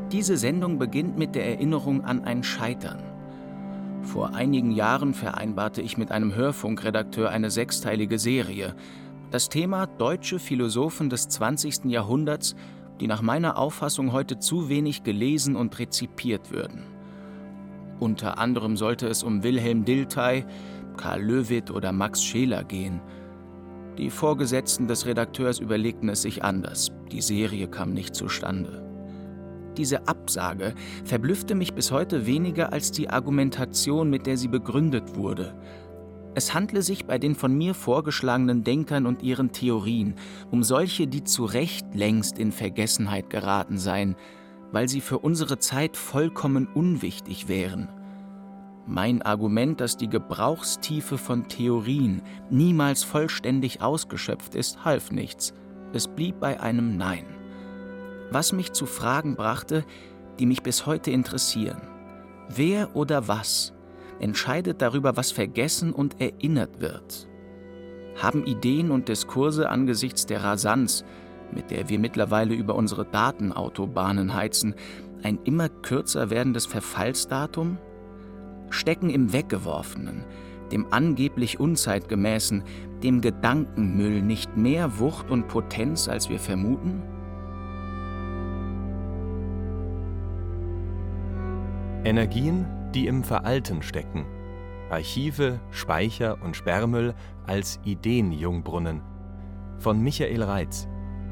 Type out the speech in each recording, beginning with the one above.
Diese Sendung beginnt mit der Erinnerung an ein Scheitern. Vor einigen Jahren vereinbarte ich mit einem Hörfunkredakteur eine sechsteilige Serie. Das Thema: deutsche Philosophen des 20. Jahrhunderts, die nach meiner Auffassung heute zu wenig gelesen und rezipiert würden. Unter anderem sollte es um Wilhelm Dilthey, Karl Löwith oder Max Scheler gehen. Die Vorgesetzten des Redakteurs überlegten es sich anders. Die Serie kam nicht zustande. Diese Absage verblüffte mich bis heute weniger als die Argumentation, mit der sie begründet wurde. Es handle sich bei den von mir vorgeschlagenen Denkern und ihren Theorien um solche, die zu Recht längst in Vergessenheit geraten seien, weil sie für unsere Zeit vollkommen unwichtig wären. Mein Argument, dass die Gebrauchstiefe von Theorien niemals vollständig ausgeschöpft ist, half nichts. Es blieb bei einem Nein. Was mich zu Fragen brachte, die mich bis heute interessieren. Wer oder was entscheidet darüber, was vergessen und erinnert wird? Haben Ideen und Diskurse angesichts der Rasanz, mit der wir mittlerweile über unsere Datenautobahnen heizen, ein immer kürzer werdendes Verfallsdatum? Stecken im Weggeworfenen, dem angeblich Unzeitgemäßen, dem Gedankenmüll nicht mehr Wucht und Potenz, als wir vermuten? Energien, die im Veralten stecken. Archive, Speicher und Sperrmüll als Ideenjungbrunnen. Von Michael Reitz.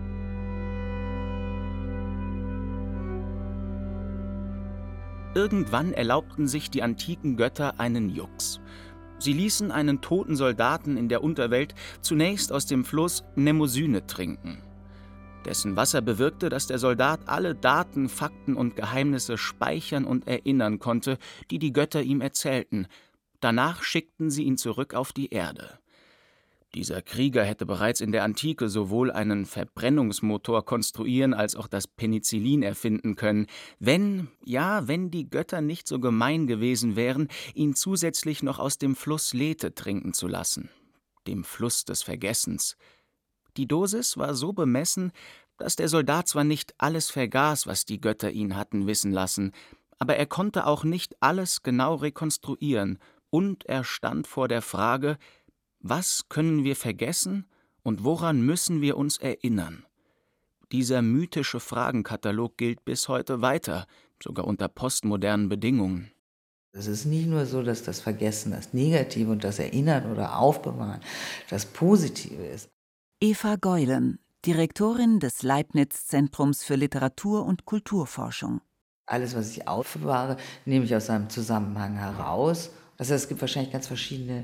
Irgendwann erlaubten sich die antiken Götter einen Jux. Sie ließen einen toten Soldaten in der Unterwelt zunächst aus dem Fluss Mnemosyne trinken. Dessen Wasser bewirkte, dass der Soldat alle Daten, Fakten und Geheimnisse speichern und erinnern konnte, die die Götter ihm erzählten. Danach schickten sie ihn zurück auf die Erde. Dieser Krieger hätte bereits in der Antike sowohl einen Verbrennungsmotor konstruieren als auch das Penicillin erfinden können, wenn die Götter nicht so gemein gewesen wären, ihn zusätzlich noch aus dem Fluss Lethe trinken zu lassen, dem Fluss des Vergessens. Die Dosis war so bemessen, dass der Soldat zwar nicht alles vergaß, was die Götter ihn hatten wissen lassen, aber er konnte auch nicht alles genau rekonstruieren, und er stand vor der Frage: Was können wir vergessen und woran müssen wir uns erinnern? Dieser mythische Fragenkatalog gilt bis heute weiter, sogar unter postmodernen Bedingungen. Es ist nicht nur so, dass das Vergessen das Negative und das Erinnern oder Aufbewahren das Positive ist. Eva Geulen, Direktorin des Leibniz-Zentrums für Literatur- und Kulturforschung. Alles, was ich aufbewahre, nehme ich aus seinem Zusammenhang heraus. Das heißt, es gibt wahrscheinlich ganz verschiedene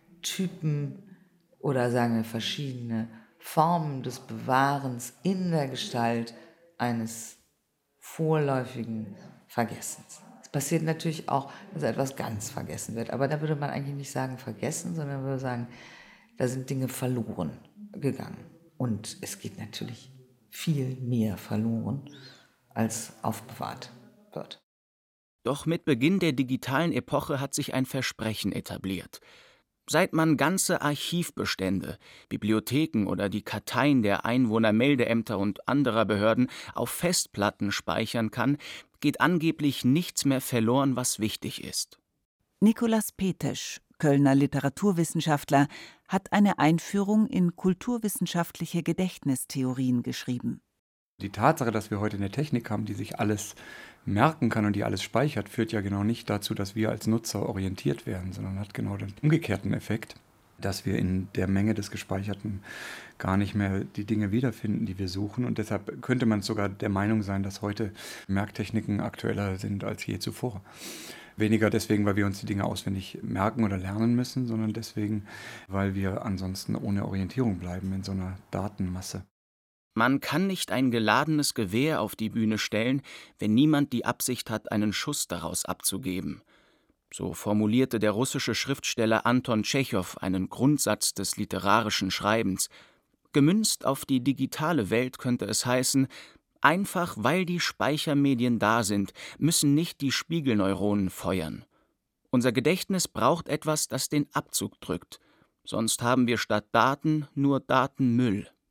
Typen oder sagen wir verschiedene Formen des Bewahrens in der Gestalt eines vorläufigen Vergessens. Es passiert natürlich auch, dass etwas ganz vergessen wird, aber da würde man eigentlich nicht sagen vergessen, sondern würde sagen, da sind Dinge verloren gegangen. Und es geht natürlich viel mehr verloren, als aufbewahrt wird. Doch mit Beginn der digitalen Epoche hat sich ein Versprechen etabliert. Seit man ganze Archivbestände, Bibliotheken oder die Karteien der Einwohnermeldeämter und anderer Behörden auf Festplatten speichern kann, geht angeblich nichts mehr verloren, was wichtig ist. Nikolaus Petesch, Kölner Literaturwissenschaftler, hat eine Einführung in kulturwissenschaftliche Gedächtnistheorien geschrieben. Die Tatsache, dass wir heute eine Technik haben, die sich alles merken kann und die alles speichert, führt ja genau nicht dazu, dass wir als Nutzer orientiert werden, sondern hat genau den umgekehrten Effekt, dass wir in der Menge des Gespeicherten gar nicht mehr die Dinge wiederfinden, die wir suchen. Und deshalb könnte man sogar der Meinung sein, dass heute Merktechniken aktueller sind als je zuvor. Weniger deswegen, weil wir uns die Dinge auswendig merken oder lernen müssen, sondern deswegen, weil wir ansonsten ohne Orientierung bleiben in so einer Datenmasse. Man kann nicht ein geladenes Gewehr auf die Bühne stellen, wenn niemand die Absicht hat, einen Schuss daraus abzugeben. So formulierte der russische Schriftsteller Anton Tschechow einen Grundsatz des literarischen Schreibens. Gemünzt auf die digitale Welt könnte es heißen: Einfach weil die Speichermedien da sind, müssen nicht die Spiegelneuronen feuern. Unser Gedächtnis braucht etwas, das den Abzug drückt. Sonst haben wir statt Daten nur Datenmüll.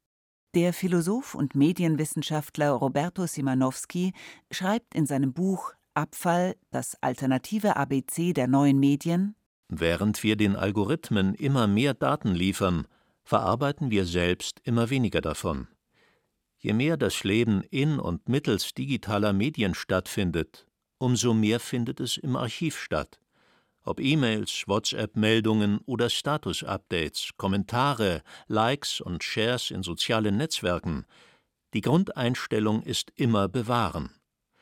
Der Philosoph und Medienwissenschaftler Roberto Simanowski schreibt in seinem Buch Abfall, das alternative ABC der neuen Medien: Während wir den Algorithmen immer mehr Daten liefern, verarbeiten wir selbst immer weniger davon. Je mehr das Leben in und mittels digitaler Medien stattfindet, umso mehr findet es im Archiv statt. Ob E-Mails, WhatsApp-Meldungen oder Status-Updates, Kommentare, Likes und Shares in sozialen Netzwerken, die Grundeinstellung ist immer bewahren.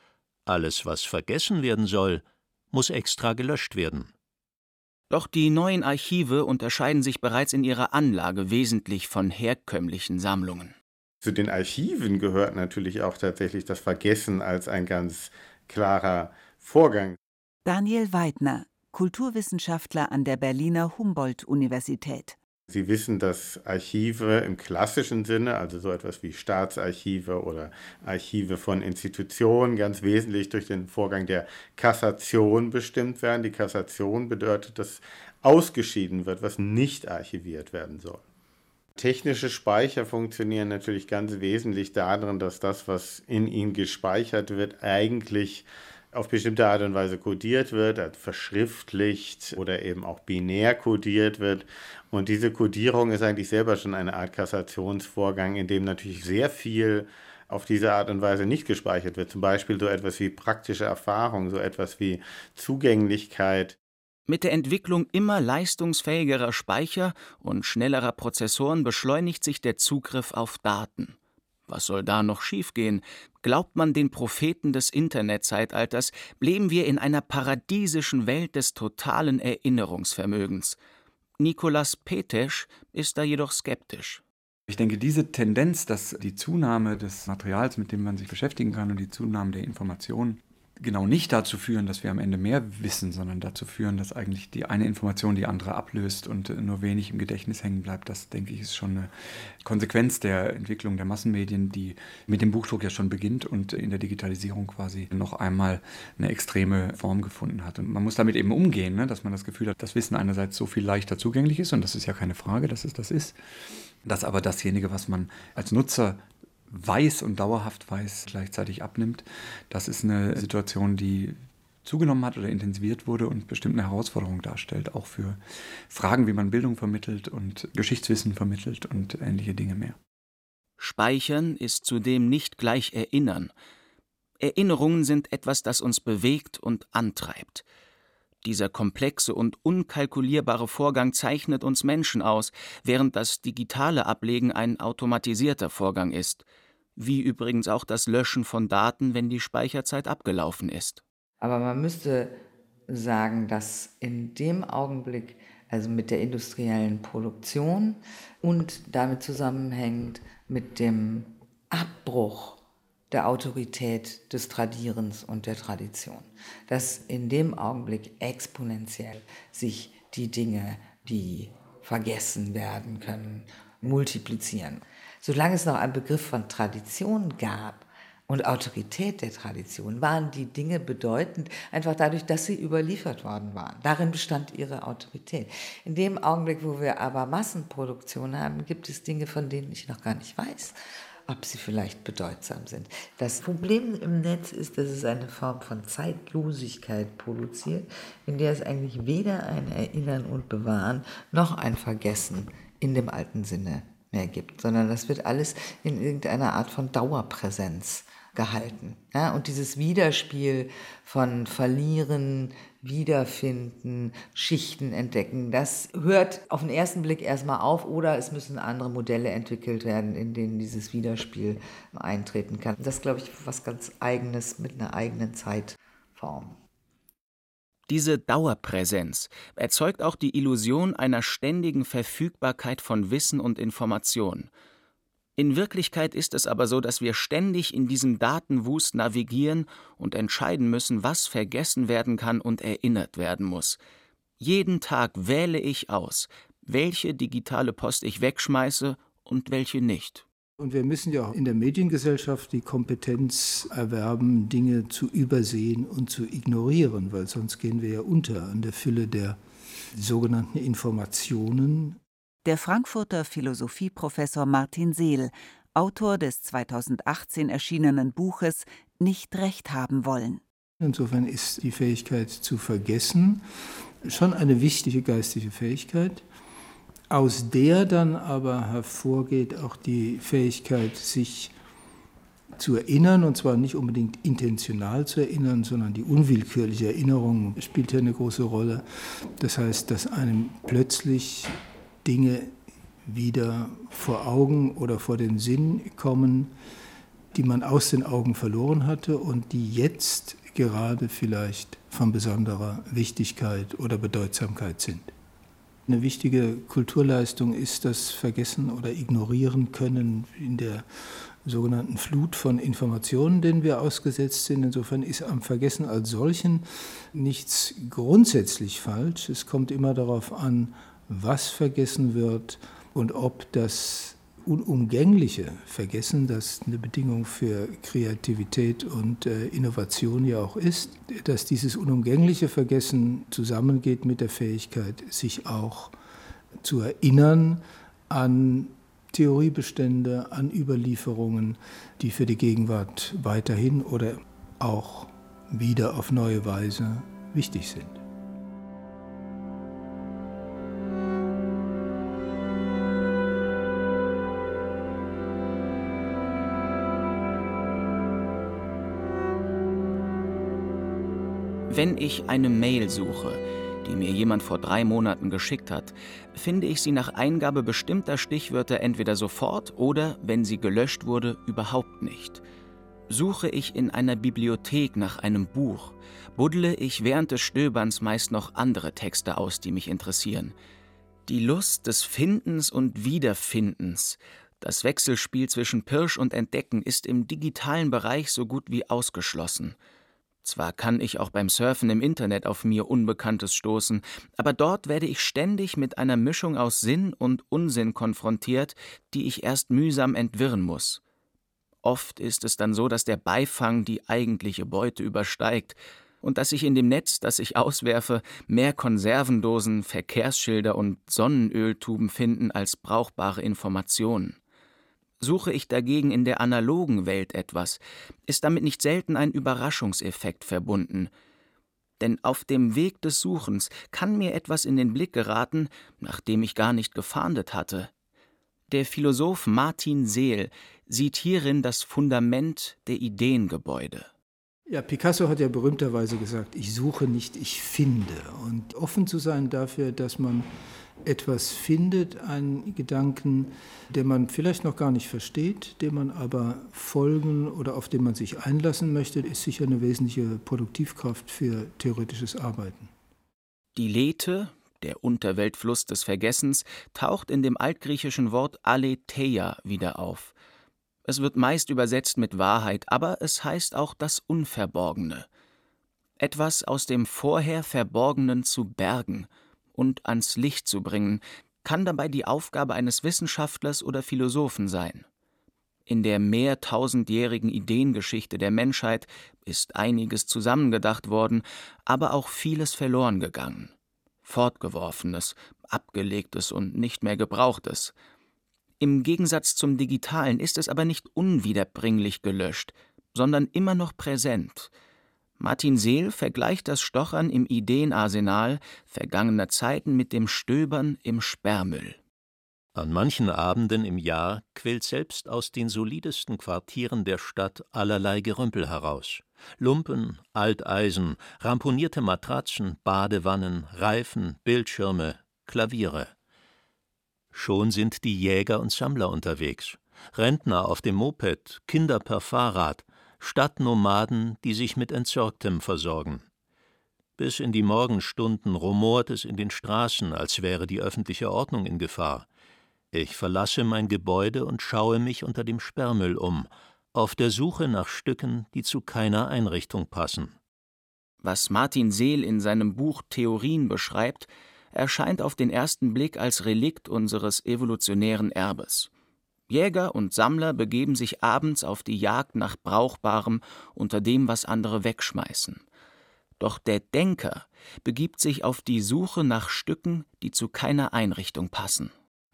Alles, was vergessen werden soll, muss extra gelöscht werden. Doch die neuen Archive unterscheiden sich bereits in ihrer Anlage wesentlich von herkömmlichen Sammlungen. Zu den Archiven gehört natürlich auch tatsächlich das Vergessen als ein ganz klarer Vorgang. Daniel Weidner, Kulturwissenschaftler an der Berliner Humboldt-Universität. Sie wissen, dass Archive im klassischen Sinne, also so etwas wie Staatsarchive oder Archive von Institutionen, ganz wesentlich durch den Vorgang der Kassation bestimmt werden. Die Kassation bedeutet, dass ausgeschieden wird, was nicht archiviert werden soll. Technische Speicher funktionieren natürlich ganz wesentlich darin, dass das, was in ihnen gespeichert wird, eigentlich auf bestimmte Art und Weise kodiert wird, verschriftlicht oder eben auch binär kodiert wird. Und diese Kodierung ist eigentlich selber schon eine Art Kassationsvorgang, in dem natürlich sehr viel auf diese Art und Weise nicht gespeichert wird. Zum Beispiel so etwas wie praktische Erfahrung, so etwas wie Zugänglichkeit. Mit der Entwicklung immer leistungsfähigerer Speicher und schnellerer Prozessoren beschleunigt sich der Zugriff auf Daten. Was soll da noch schiefgehen? Glaubt man den Propheten des Internetzeitalters, leben wir in einer paradiesischen Welt des totalen Erinnerungsvermögens. Nicolas Petesch ist da jedoch skeptisch. Ich denke, diese Tendenz, dass die Zunahme des Materials, mit dem man sich beschäftigen kann, und die Zunahme der Informationen genau nicht dazu führen, dass wir am Ende mehr wissen, sondern dazu führen, dass eigentlich die eine Information die andere ablöst und nur wenig im Gedächtnis hängen bleibt. Das, denke ich, ist schon eine Konsequenz der Entwicklung der Massenmedien, die mit dem Buchdruck ja schon beginnt und in der Digitalisierung quasi noch einmal eine extreme Form gefunden hat. Und man muss damit eben umgehen, ne? Dass man das Gefühl hat, dass Wissen einerseits so viel leichter zugänglich ist, und das ist ja keine Frage, dass es das ist, dass aber dasjenige, was man als Nutzer weiß und dauerhaft weiß, gleichzeitig abnimmt. Das ist eine Situation, die zugenommen hat oder intensiviert wurde und bestimmt eine Herausforderung darstellt, auch für Fragen, wie man Bildung vermittelt und Geschichtswissen vermittelt und ähnliche Dinge mehr. Speichern ist zudem nicht gleich Erinnern. Erinnerungen sind etwas, das uns bewegt und antreibt. Dieser komplexe und unkalkulierbare Vorgang zeichnet uns Menschen aus, während das digitale Ablegen ein automatisierter Vorgang ist. Wie übrigens auch das Löschen von Daten, wenn die Speicherzeit abgelaufen ist. Aber man müsste sagen, dass in dem Augenblick, also mit der industriellen Produktion und damit zusammenhängend mit dem Abbruch der Autorität des Tradierens und der Tradition, dass in dem Augenblick exponentiell sich die Dinge, die vergessen werden können, multiplizieren. Solange es noch einen Begriff von Tradition gab und Autorität der Tradition, waren die Dinge bedeutend, einfach dadurch, dass sie überliefert worden waren. Darin bestand ihre Autorität. In dem Augenblick, wo wir aber Massenproduktion haben, gibt es Dinge, von denen ich noch gar nicht weiß, ob sie vielleicht bedeutsam sind. Das Problem im Netz ist, dass es eine Form von Zeitlosigkeit produziert, in der es eigentlich weder ein Erinnern und Bewahren noch ein Vergessen in dem alten Sinne mehr gibt, sondern das wird alles in irgendeiner Art von Dauerpräsenz gehalten. Ja, und dieses Widerspiel von Verlieren, Wiederfinden, Schichten entdecken, das hört auf den ersten Blick erstmal auf, oder es müssen andere Modelle entwickelt werden, in denen dieses Widerspiel eintreten kann. Das ist, glaube ich, was ganz Eigenes mit einer eigenen Zeitform. Diese Dauerpräsenz erzeugt auch die Illusion einer ständigen Verfügbarkeit von Wissen und Information. In Wirklichkeit ist es aber so, dass wir ständig in diesem Datenwust navigieren und entscheiden müssen, was vergessen werden kann und erinnert werden muss. Jeden Tag wähle ich aus, welche digitale Post ich wegschmeiße und welche nicht. Und wir müssen ja auch in der Mediengesellschaft die Kompetenz erwerben, Dinge zu übersehen und zu ignorieren, weil sonst gehen wir ja unter an der Fülle der sogenannten Informationen. Der Frankfurter Philosophieprofessor Martin Seel Autor des 2018 erschienenen Buches Nicht recht haben wollen. Insofern ist die Fähigkeit zu vergessen schon eine wichtige geistige Fähigkeit, aus der dann aber hervorgeht auch die Fähigkeit, sich zu erinnern, und zwar nicht unbedingt intentional zu erinnern, sondern die unwillkürliche Erinnerung spielt hier eine große Rolle. Das heißt, dass einem plötzlich Dinge wieder vor Augen oder vor den Sinn kommen, die man aus den Augen verloren hatte und die jetzt gerade vielleicht von besonderer Wichtigkeit oder Bedeutsamkeit sind. Eine wichtige Kulturleistung ist das Vergessen oder Ignorieren können in der sogenannten Flut von Informationen, denen wir ausgesetzt sind. Insofern ist am Vergessen als solchen nichts grundsätzlich falsch. Es kommt immer darauf an, was vergessen wird und ob das unumgängliche Vergessen, das eine Bedingung für Kreativität und Innovation ja auch ist, dass dieses unumgängliche Vergessen zusammengeht mit der Fähigkeit, sich auch zu erinnern an Theoriebestände, an Überlieferungen, die für die Gegenwart weiterhin oder auch wieder auf neue Weise wichtig sind. Wenn ich eine Mail suche, die mir jemand vor 3 Monaten geschickt hat, finde ich sie nach Eingabe bestimmter Stichwörter entweder sofort oder, wenn sie gelöscht wurde, überhaupt nicht. Suche ich in einer Bibliothek nach einem Buch, buddle ich während des Stöberns meist noch andere Texte aus, die mich interessieren. Die Lust des Findens und Wiederfindens, das Wechselspiel zwischen Pirsch und Entdecken ist im digitalen Bereich so gut wie ausgeschlossen. Zwar kann ich auch beim Surfen im Internet auf mir Unbekanntes stoßen, aber dort werde ich ständig mit einer Mischung aus Sinn und Unsinn konfrontiert, die ich erst mühsam entwirren muss. Oft ist es dann so, dass der Beifang die eigentliche Beute übersteigt und dass sich in dem Netz, das ich auswerfe, mehr Konservendosen, Verkehrsschilder und Sonnenöltuben finden als brauchbare Informationen. Suche ich dagegen in der analogen Welt etwas, ist damit nicht selten ein Überraschungseffekt verbunden. Denn auf dem Weg des Suchens kann mir etwas in den Blick geraten, nach dem ich gar nicht gefahndet hatte. Der Philosoph Martin Seel sieht hierin das Fundament der Ideengebäude. Ja, Picasso hat ja berühmterweise gesagt, ich suche nicht, ich finde. Und offen zu sein dafür, dass man etwas findet, einen Gedanken, den man vielleicht noch gar nicht versteht, dem man aber folgen oder auf den man sich einlassen möchte, ist sicher eine wesentliche Produktivkraft für theoretisches Arbeiten. Die Lethe, der Unterweltfluss des Vergessens, taucht in dem altgriechischen Wort aletheia wieder auf. Es wird meist übersetzt mit Wahrheit, aber es heißt auch das Unverborgene. Etwas aus dem vorher Verborgenen zu bergen und ans Licht zu bringen, kann dabei die Aufgabe eines Wissenschaftlers oder Philosophen sein. In der mehrtausendjährigen Ideengeschichte der Menschheit ist einiges zusammengedacht worden, aber auch vieles verloren gegangen. Fortgeworfenes, Abgelegtes und nicht mehr Gebrauchtes. Im Gegensatz zum Digitalen ist es aber nicht unwiederbringlich gelöscht, sondern immer noch präsent. Martin Seel vergleicht das Stochern im Ideenarsenal vergangener Zeiten mit dem Stöbern im Sperrmüll. An manchen Abenden im Jahr quillt selbst aus den solidesten Quartieren der Stadt allerlei Gerümpel heraus. Lumpen, Alteisen, ramponierte Matratzen, Badewannen, Reifen, Bildschirme, Klaviere. Schon sind die Jäger und Sammler unterwegs. Rentner auf dem Moped, Kinder per Fahrrad, Stadtnomaden, die sich mit Entsorgtem versorgen. Bis in die Morgenstunden rumort es in den Straßen, als wäre die öffentliche Ordnung in Gefahr. Ich verlasse mein Gebäude und schaue mich unter dem Sperrmüll um, auf der Suche nach Stücken, die zu keiner Einrichtung passen. Was Martin Seel in seinem Buch Theorien beschreibt, erscheint auf den ersten Blick als Relikt unseres evolutionären Erbes. Jäger und Sammler begeben sich abends auf die Jagd nach Brauchbarem unter dem, was andere wegschmeißen. Doch der Denker begibt sich auf die Suche nach Stücken, die zu keiner Einrichtung passen.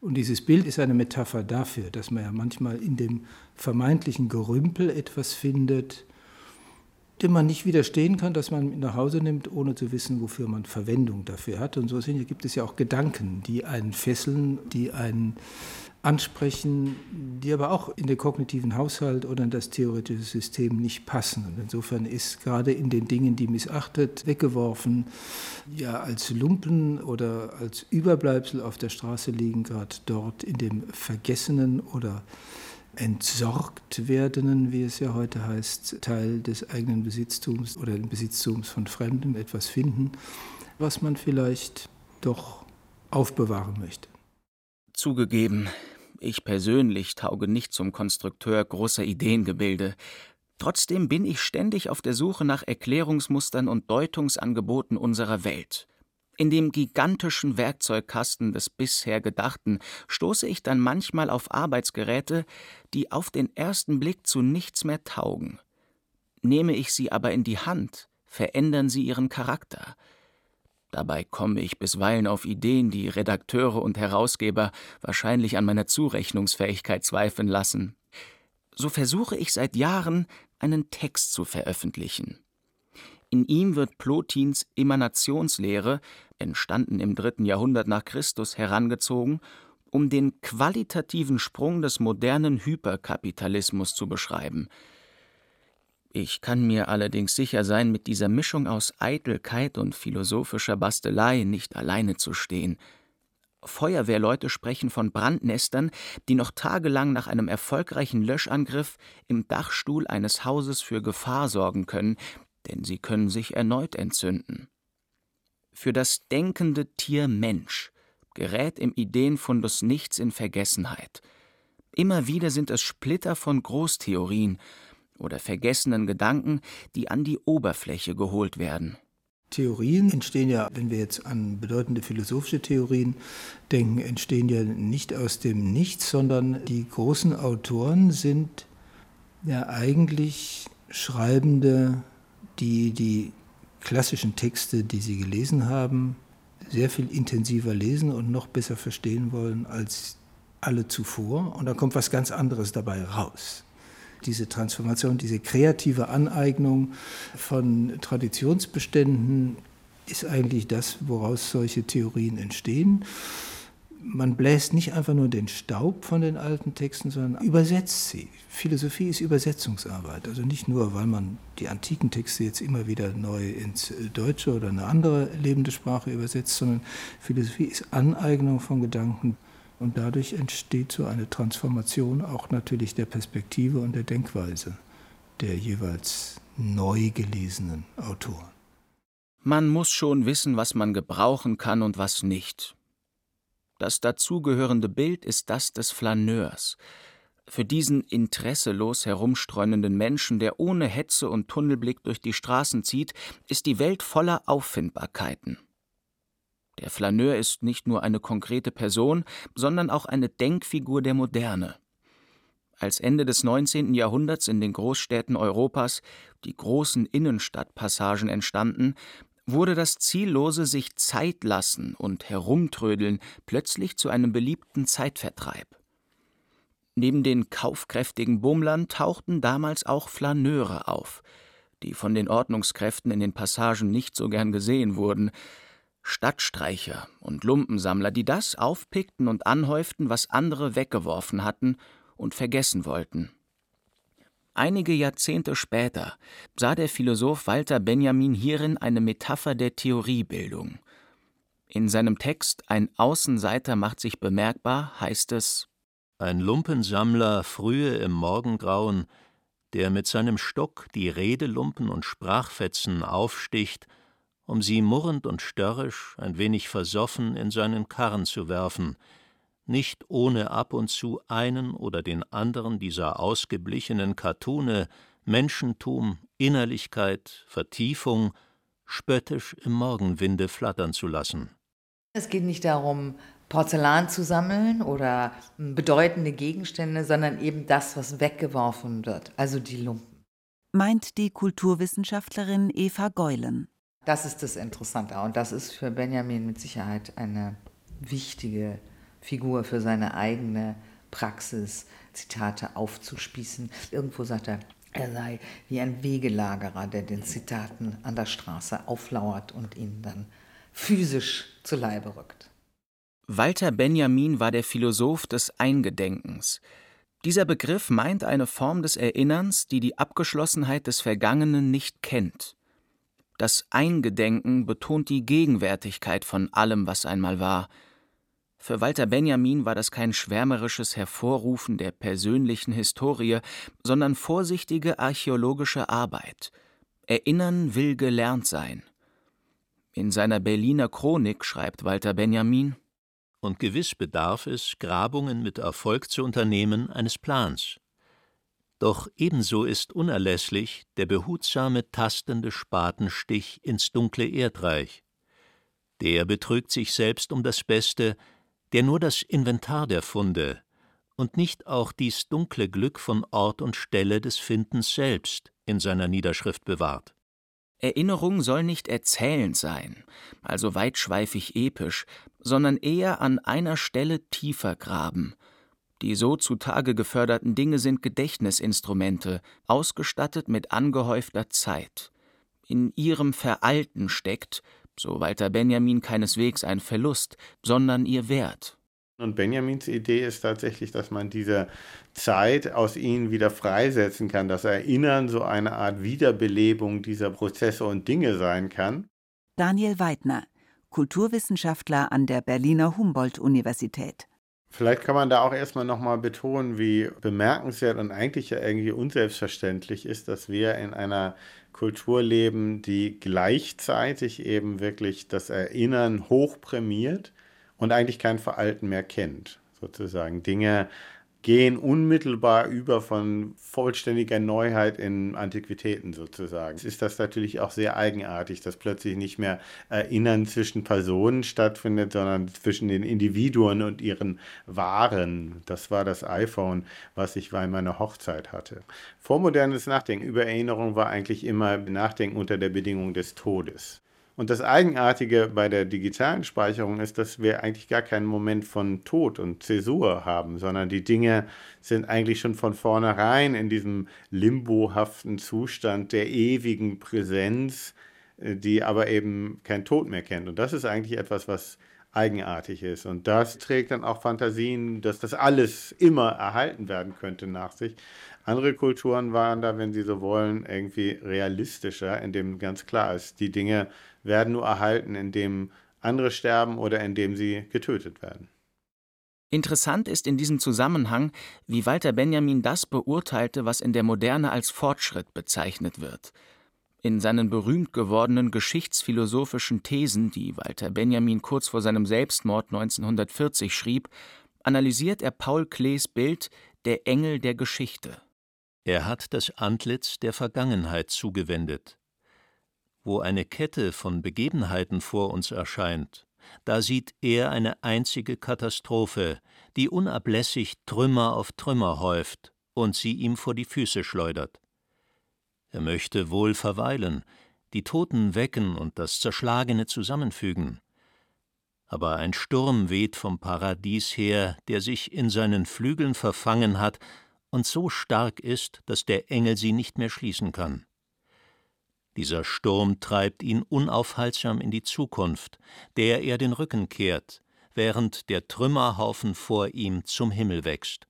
Und dieses Bild ist eine Metapher dafür, dass man ja manchmal in dem vermeintlichen Gerümpel etwas findet, dem man nicht widerstehen kann, dass man mit nach Hause nimmt, ohne zu wissen, wofür man Verwendung dafür hat. Und so gibt es ja auch Gedanken, die einen fesseln, die einen ansprechen, die aber auch in den kognitiven Haushalt oder in das theoretische System nicht passen. Und insofern ist gerade in den Dingen, die missachtet, weggeworfen, ja als Lumpen oder als Überbleibsel auf der Straße liegen, gerade dort in dem Vergessenen oder entsorgt werdenden, wie es ja heute heißt, Teil des eigenen Besitztums oder des Besitztums von Fremden etwas finden, was man vielleicht doch aufbewahren möchte. Zugegeben, ich persönlich tauge nicht zum Konstrukteur großer Ideengebilde. Trotzdem bin ich ständig auf der Suche nach Erklärungsmustern und Deutungsangeboten unserer Welt. In dem gigantischen Werkzeugkasten des bisher Gedachten stoße ich dann manchmal auf Arbeitsgeräte, die auf den ersten Blick zu nichts mehr taugen. Nehme ich sie aber in die Hand, verändern sie ihren Charakter. Dabei komme ich bisweilen auf Ideen, die Redakteure und Herausgeber wahrscheinlich an meiner Zurechnungsfähigkeit zweifeln lassen. So versuche ich seit Jahren, einen Text zu veröffentlichen. In ihm wird Plotins Emanationslehre, entstanden im 3. Jahrhundert nach Christus, herangezogen, um den qualitativen Sprung des modernen Hyperkapitalismus zu beschreiben. Ich kann mir allerdings sicher sein, mit dieser Mischung aus Eitelkeit und philosophischer Bastelei nicht alleine zu stehen. Feuerwehrleute sprechen von Brandnestern, die noch tagelang nach einem erfolgreichen Löschangriff im Dachstuhl eines Hauses für Gefahr sorgen können, denn sie können sich erneut entzünden. Für das denkende Tier Mensch gerät im Ideenfundus nichts in Vergessenheit. Immer wieder sind es Splitter von Großtheorien oder vergessenen Gedanken, die an die Oberfläche geholt werden. Theorien entstehen ja, wenn wir jetzt an bedeutende philosophische Theorien denken, entstehen ja nicht aus dem Nichts, sondern die großen Autoren sind ja eigentlich Schreibende, die klassischen Texte, die sie gelesen haben, sehr viel intensiver lesen und noch besser verstehen wollen als alle zuvor. Und dann kommt was ganz anderes dabei raus. Diese Transformation, diese kreative Aneignung von Traditionsbeständen ist eigentlich das, woraus solche Theorien entstehen. Man bläst nicht einfach nur den Staub von den alten Texten, sondern übersetzt sie. Philosophie ist Übersetzungsarbeit. Also nicht nur, weil man die antiken Texte jetzt immer wieder neu ins Deutsche oder eine andere lebende Sprache übersetzt, sondern Philosophie ist Aneignung von Gedanken. Und dadurch entsteht so eine Transformation auch natürlich der Perspektive und der Denkweise der jeweils neu gelesenen Autoren. Man muss schon wissen, was man gebrauchen kann und was nicht. Das dazugehörende Bild ist das des Flaneurs. Für diesen interesselos herumstreunenden Menschen, der ohne Hetze und Tunnelblick durch die Straßen zieht, ist die Welt voller Auffindbarkeiten. Der Flaneur ist nicht nur eine konkrete Person, sondern auch eine Denkfigur der Moderne. Als Ende des 19. Jahrhunderts in den Großstädten Europas die großen Innenstadtpassagen entstanden, wurde das ziellose sich Zeit lassen und Herumtrödeln plötzlich zu einem beliebten Zeitvertreib. Neben den kaufkräftigen Bummlern tauchten damals auch Flaneure auf, die von den Ordnungskräften in den Passagen nicht so gern gesehen wurden, Stadtstreicher und Lumpensammler, die das aufpickten und anhäuften, was andere weggeworfen hatten und vergessen wollten. Einige Jahrzehnte später sah der Philosoph Walter Benjamin hierin eine Metapher der Theoriebildung. In seinem Text »Ein Außenseiter macht sich bemerkbar« heißt es: Ein Lumpensammler frühe im Morgengrauen, der mit seinem Stock die Redelumpen und Sprachfetzen aufsticht, um sie murrend und störrisch, ein wenig versoffen in seinen Karren zu werfen, nicht ohne ab und zu einen oder den anderen dieser ausgeblichenen Cartoone Menschentum, Innerlichkeit, Vertiefung spöttisch im Morgenwinde flattern zu lassen. Es geht nicht darum, Porzellan zu sammeln oder bedeutende Gegenstände, sondern eben das, was weggeworfen wird, also die Lumpen. Meint die Kulturwissenschaftlerin Eva Geulen. Das ist das Interessante und das ist für Benjamin mit Sicherheit eine wichtige Figur für seine eigene Praxis, Zitate aufzuspießen. Irgendwo sagt er sei wie ein Wegelagerer, der den Zitaten an der Straße auflauert und ihnen dann physisch zu Leibe rückt. Walter Benjamin war der Philosoph des Eingedenkens. Dieser Begriff meint eine Form des Erinnerns, die die Abgeschlossenheit des Vergangenen nicht kennt. Das Eingedenken betont die Gegenwärtigkeit von allem, was einmal war. Für Walter Benjamin war das kein schwärmerisches Hervorrufen der persönlichen Historie, sondern vorsichtige archäologische Arbeit. Erinnern will gelernt sein. In seiner Berliner Chronik schreibt Walter Benjamin: Und gewiss bedarf es, Grabungen mit Erfolg zu unternehmen, eines Plans. Doch ebenso ist unerlässlich der behutsame, tastende Spatenstich ins dunkle Erdreich. Der betrügt sich selbst um das Beste, der nur das Inventar der Funde und nicht auch dies dunkle Glück von Ort und Stelle des Findens selbst in seiner Niederschrift bewahrt. Erinnerung soll nicht erzählend sein, also weitschweifig episch, sondern eher an einer Stelle tiefer graben. Die so zutage geförderten Dinge sind Gedächtnisinstrumente, ausgestattet mit angehäufter Zeit. In ihrem Veralten steckt, so Walter Benjamin, keineswegs ein Verlust, sondern ihr Wert. Und Benjamins Idee ist tatsächlich, dass man diese Zeit aus ihnen wieder freisetzen kann, dass Erinnern so eine Art Wiederbelebung dieser Prozesse und Dinge sein kann. Daniel Weidner, Kulturwissenschaftler an der Berliner Humboldt-Universität. Vielleicht kann man da auch erstmal nochmal betonen, wie bemerkenswert und eigentlich ja irgendwie unselbstverständlich ist, dass wir in einer Kultur leben, die gleichzeitig eben wirklich das Erinnern hoch prämiert und eigentlich kein Veralten mehr kennt, sozusagen. Dinge gehen unmittelbar über von vollständiger Neuheit in Antiquitäten sozusagen. Es ist das natürlich auch sehr eigenartig, dass plötzlich nicht mehr Erinnern zwischen Personen stattfindet, sondern zwischen den Individuen und ihren Waren. Das war das iPhone, was ich bei meiner Hochzeit hatte. Vormodernes Nachdenken über Erinnerung war eigentlich immer Nachdenken unter der Bedingung des Todes. Und das Eigenartige bei der digitalen Speicherung ist, dass wir eigentlich gar keinen Moment von Tod und Zäsur haben, sondern die Dinge sind eigentlich schon von vornherein in diesem limbohaften Zustand der ewigen Präsenz, die aber eben keinen Tod mehr kennt. Und das ist eigentlich etwas, was eigenartig ist. Und das trägt dann auch Fantasien, dass das alles immer erhalten werden könnte nach sich. Andere Kulturen waren da, wenn Sie so wollen, irgendwie realistischer, indem ganz klar ist, die Dinge werden nur erhalten, indem andere sterben oder indem sie getötet werden. Interessant ist in diesem Zusammenhang, wie Walter Benjamin das beurteilte, was in der Moderne als Fortschritt bezeichnet wird. In seinen berühmt gewordenen geschichtsphilosophischen Thesen, die Walter Benjamin kurz vor seinem Selbstmord 1940 schrieb, analysiert er Paul Klees Bild »Der Engel der Geschichte«. Er hat das Antlitz der Vergangenheit zugewendet. Wo eine Kette von Begebenheiten vor uns erscheint, da sieht er eine einzige Katastrophe, die unablässig Trümmer auf Trümmer häuft und sie ihm vor die Füße schleudert. Er möchte wohl verweilen, die Toten wecken und das Zerschlagene zusammenfügen. Aber ein Sturm weht vom Paradies her, der sich in seinen Flügeln verfangen hat und so stark ist, dass der Engel sie nicht mehr schließen kann. Dieser Sturm treibt ihn unaufhaltsam in die Zukunft, der er den Rücken kehrt, während der Trümmerhaufen vor ihm zum Himmel wächst.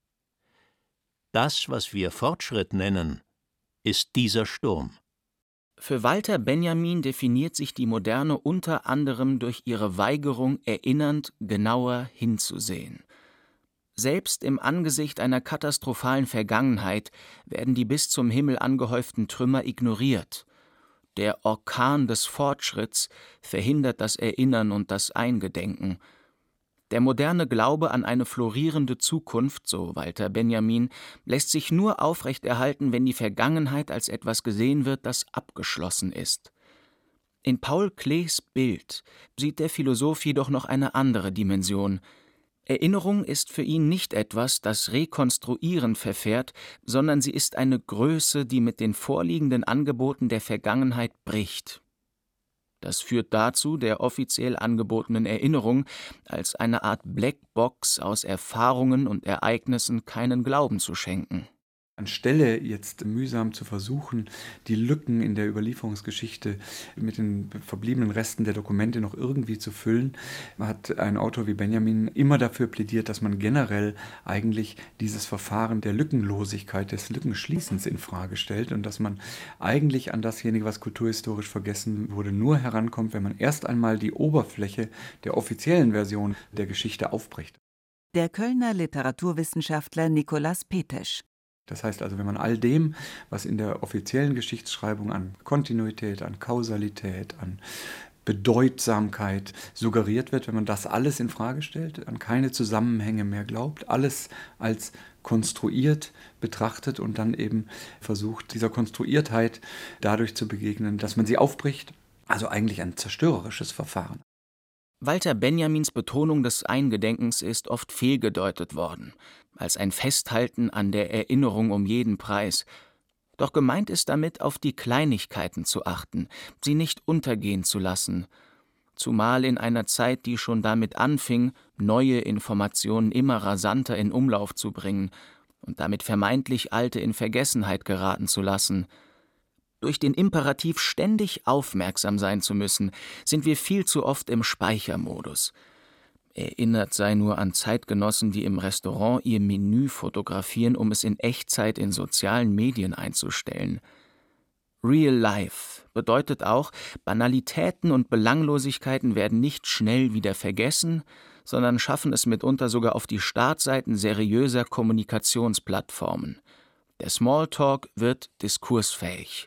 Das, was wir Fortschritt nennen, ist dieser Sturm. Für Walter Benjamin definiert sich die Moderne unter anderem durch ihre Weigerung, erinnernd genauer hinzusehen. Selbst im Angesicht einer katastrophalen Vergangenheit werden die bis zum Himmel angehäuften Trümmer ignoriert. Der Orkan des Fortschritts verhindert das Erinnern und das Eingedenken. Der moderne Glaube an eine florierende Zukunft, so Walter Benjamin, lässt sich nur aufrechterhalten, wenn die Vergangenheit als etwas gesehen wird, das abgeschlossen ist. In Paul Klees Bild sieht der Philosoph jedoch noch eine andere Dimension. Erinnerung ist für ihn nicht etwas, das Rekonstruieren verfährt, sondern sie ist eine Größe, die mit den vorliegenden Angeboten der Vergangenheit bricht. Das führt dazu, der offiziell angebotenen Erinnerung als eine Art Blackbox aus Erfahrungen und Ereignissen keinen Glauben zu schenken. Anstelle jetzt mühsam zu versuchen, die Lücken in der Überlieferungsgeschichte mit den verbliebenen Resten der Dokumente noch irgendwie zu füllen, hat ein Autor wie Benjamin immer dafür plädiert, dass man generell eigentlich dieses Verfahren der Lückenlosigkeit, des Lückenschließens in Frage stellt und dass man eigentlich an dasjenige, was kulturhistorisch vergessen wurde, nur herankommt, wenn man erst einmal die Oberfläche der offiziellen Version der Geschichte aufbricht. Der Kölner Literaturwissenschaftler Nikolaus Petesch. Das heißt also, wenn man all dem, was in der offiziellen Geschichtsschreibung an Kontinuität, an Kausalität, an Bedeutsamkeit suggeriert wird, wenn man das alles in Frage stellt, an keine Zusammenhänge mehr glaubt, alles als konstruiert betrachtet und dann eben versucht, dieser Konstruiertheit dadurch zu begegnen, dass man sie aufbricht, also eigentlich ein zerstörerisches Verfahren. Walter Benjamins Betonung des Eingedenkens ist oft fehlgedeutet worden, als ein Festhalten an der Erinnerung um jeden Preis. Doch gemeint ist damit, auf die Kleinigkeiten zu achten, sie nicht untergehen zu lassen, zumal in einer Zeit, die schon damit anfing, neue Informationen immer rasanter in Umlauf zu bringen und damit vermeintlich alte in Vergessenheit geraten zu lassen. Durch den Imperativ, ständig aufmerksam sein zu müssen, sind wir viel zu oft im Speichermodus. Erinnert sei nur an Zeitgenossen, die im Restaurant ihr Menü fotografieren, um es in Echtzeit in sozialen Medien einzustellen. Real Life bedeutet auch, Banalitäten und Belanglosigkeiten werden nicht schnell wieder vergessen, sondern schaffen es mitunter sogar auf die Startseiten seriöser Kommunikationsplattformen. Der Smalltalk wird diskursfähig.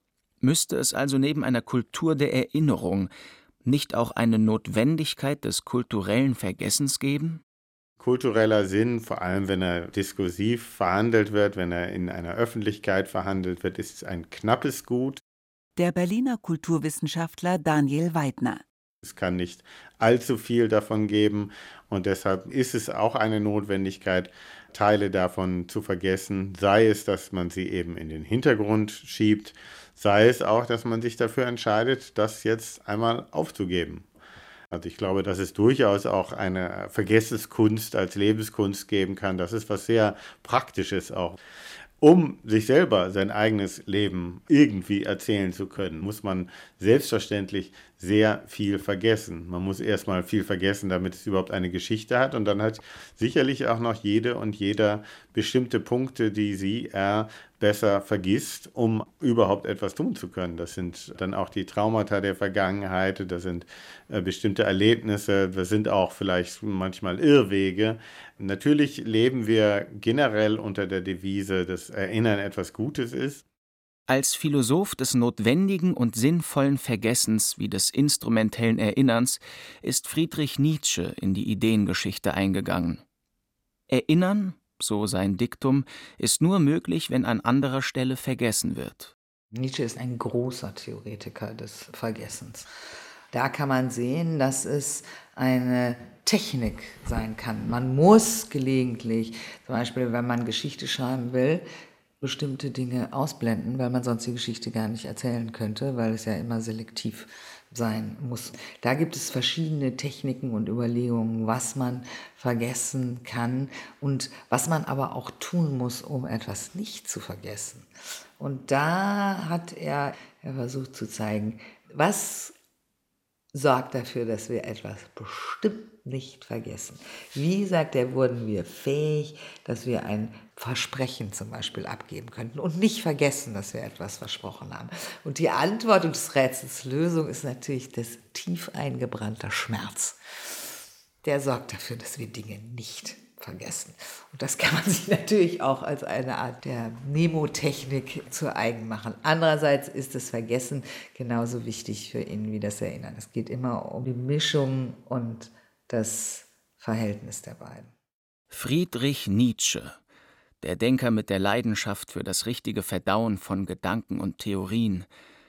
Müsste es also neben einer Kultur der Erinnerung nicht auch eine Notwendigkeit des kulturellen Vergessens geben? Kultureller Sinn, vor allem wenn er diskursiv verhandelt wird, wenn er in einer Öffentlichkeit verhandelt wird, ist ein knappes Gut. Der Berliner Kulturwissenschaftler Daniel Weidner. Es kann nicht allzu viel davon geben und deshalb ist es auch eine Notwendigkeit, Teile davon zu vergessen, sei es, dass man sie eben in den Hintergrund schiebt, sei es auch, dass man sich dafür entscheidet, das jetzt einmal aufzugeben. Also ich glaube, dass es durchaus auch eine Vergessenskunst als Lebenskunst geben kann. Das ist was sehr Praktisches auch. Um sich selber sein eigenes Leben irgendwie erzählen zu können, muss man selbstverständlich sehr viel vergessen. Man muss erstmal viel vergessen, damit es überhaupt eine Geschichte hat. Und dann hat sicherlich auch noch jede und jeder bestimmte Punkte, die sie besser vergisst, um überhaupt etwas tun zu können. Das sind dann auch die Traumata der Vergangenheit, das sind bestimmte Erlebnisse, das sind auch vielleicht manchmal Irrwege. Natürlich leben wir generell unter der Devise, dass Erinnern etwas Gutes ist. Als Philosoph des notwendigen und sinnvollen Vergessens wie des instrumentellen Erinnerns ist Friedrich Nietzsche in die Ideengeschichte eingegangen. Erinnern, so sein Diktum, ist nur möglich, wenn an anderer Stelle vergessen wird. Nietzsche ist ein großer Theoretiker des Vergessens. Da kann man sehen, dass es eine Technik sein kann. Man muss gelegentlich, zum Beispiel wenn man Geschichte schreiben will, bestimmte Dinge ausblenden, weil man sonst die Geschichte gar nicht erzählen könnte, weil es ja immer selektiv sein muss. Da gibt es verschiedene Techniken und Überlegungen, was man vergessen kann und was man aber auch tun muss, um etwas nicht zu vergessen. Und da hat er versucht zu zeigen, was sorgt dafür, dass wir etwas bestimmt nicht vergessen. Wie, sagt er, wurden wir fähig, dass wir ein Versprechen zum Beispiel abgeben könnten und nicht vergessen, dass wir etwas versprochen haben. Und die Antwort und des Rätsels Lösung ist natürlich das tief eingebrannte Schmerz. Der sorgt dafür, dass wir Dinge nicht vergessen. Und das kann man sich natürlich auch als eine Art der Mnemotechnik zu eigen machen. Andererseits ist das Vergessen genauso wichtig für ihn wie das Erinnern. Es geht immer um die Mischung und das Verhältnis der beiden. Friedrich Nietzsche, der Denker mit der Leidenschaft für das richtige Verdauen von Gedanken und Theorien.